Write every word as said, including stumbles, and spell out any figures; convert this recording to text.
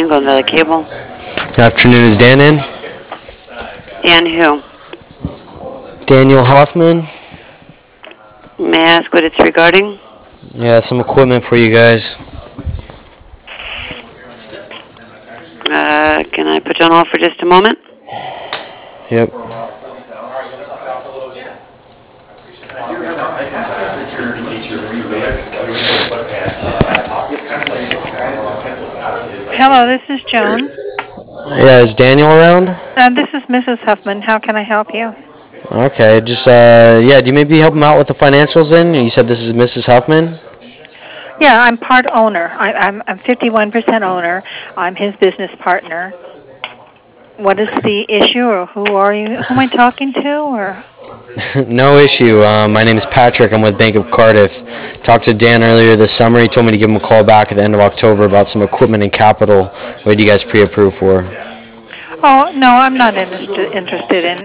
afternoon, Golden Valley Cable. Good afternoon. Is Dan in? Dan who? Daniel Hoffman. May I ask what it's regarding? Yeah, some equipment for you guys. Uh, can I put you on hold for just a moment? Yep. Hello, this is Joan. Yeah, is Daniel around? Uh, this is Missus Huffman. How can I help you? Okay, just, uh, yeah, do you maybe help him out with the financials then? You said this is Missus Huffman? Yeah, I'm part owner. I, I'm, I'm fifty-one percent owner. I'm his business partner. What is the issue, or who are you? Who am I talking to, or? No issue. Um, my name is Patrick. I'm with Bank of Cardiff. Talked to Dan earlier this summer. He told me to give him a call back at the end of October about some equipment and capital. What did you guys pre-approve for? Oh, no, I'm not interested interested in